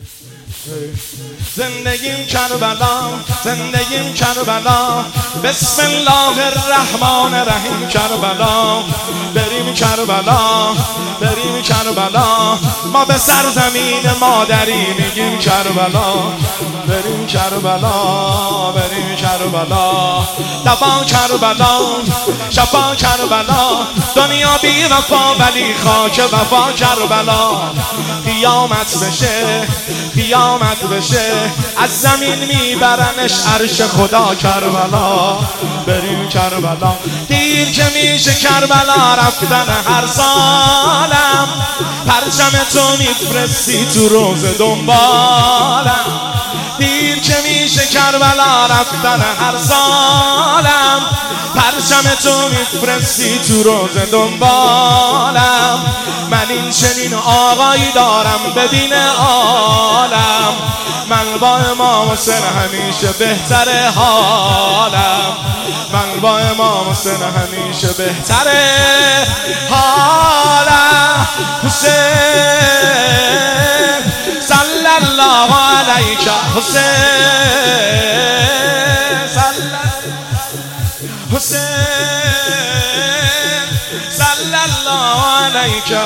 زندگیم کربلا، زندگیم کربلا، بسم الله الرحمن الرحیم کربلا. بریم کربلا، بریم کربلا، ما به سرزمین مادری میگیم کربلا. بریم کربلا، بریم کربلا، دفا کربلا، شفا کربلا، دنیا بی وفا ولی خاک وفا کربلا. قیامت بشه، قیامت بشه، از زمین میبرنش عرش خدا کربلا. بریم کربلا، دیر که میشه کربلا رفتن هر سالم، پرچم تو میفرستی تو روز دنبالم. دیر که میشه کربلا رفتن هر سالم، پرچم تو میفرستی تو روز دنبالم. من این چنین آقایی دارم ببین عالم، من با امام حسین همیشه بهتره حالم، من با امام حسین همیشه بهتره حالم. حسین صلی الله علیک، حسین حسین صلی الله علیک.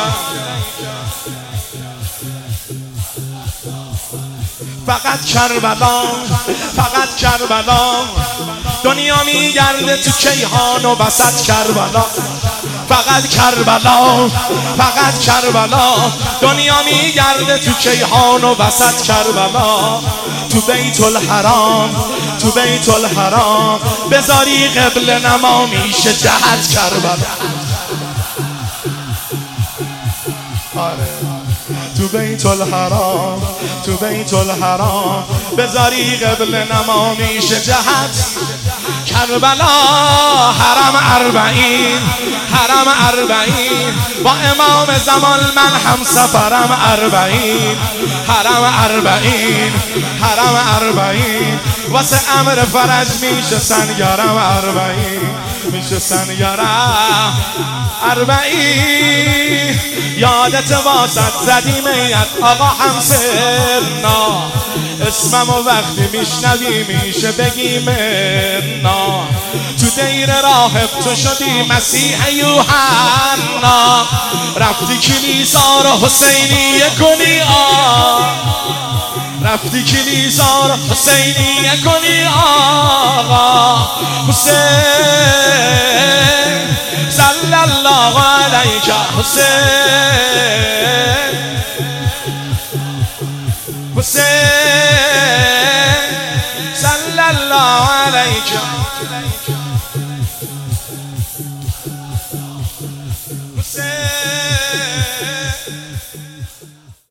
فقط کربلا، فقط کربلا، دنیا میگرده تو کیهان و بسط کربلا. فقط کربلا، فقط کربلا، دنیا میگرده تو کیهان و بسط کربلا. تو بیت الحرام، تو بیت الحرام، بذاری قبل نما میشه جهت کربلا. تو بیت الحرام، تو بیت الحرام، بذاری قبل نما میشه جهت کربلا. حرم اربعین، حرم اربعین، با امام زمان من هم سفرم اربعین. حرم اربعین، حرم اربعین، واسه امر فرج میشه سنگرم اربعین، میشه سنگرم اربعین. یادت واسط زدیم ایت آقا همسرنا، اسمم و وقتی میشنوی میشه بگیم نا. تو دیر راهب تو شدی مسیح یوحنا، رفتی کلیسا رو حسینیه کنی رفتی کلیسا رو حسینیه کنی آقا. حسین صلی الله علیک، حسین حسین صلی الله علیک. حسین